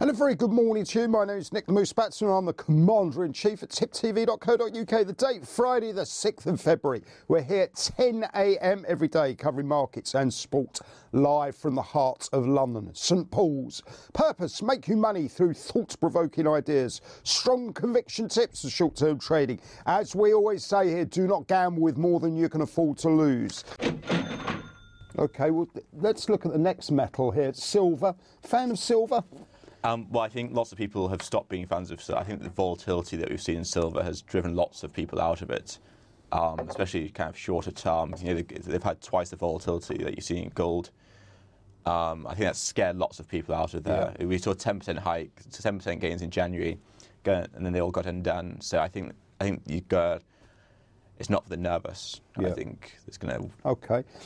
And a very good morning to you. My name is Nick the Moose Batson. I'm the Commander-in-Chief at tiptv.co.uk. The date, Friday the 6th of February. We're here at 10 a.m. every day covering markets and sport live from the heart of London. St Paul's. Purpose, make you money through thought-provoking ideas. Strong conviction tips for short-term trading. As we always say here, do not gamble with more than you can afford to lose. OK, well, let's look at the next metal here. Silver. Fan of silver? Well, I think lots of people have stopped being fans of silver. I think the volatility that we've seen in silver has driven lots of people out of it, especially kind of shorter term. You know, they've had twice the volatility that you see in gold. I think that's scared lots of people out of there. Yeah. We saw 10% hike, 10% gains in January, and then they all got undone. So I think you got. It's not for the nervous. Yeah. I think it's going to. OK.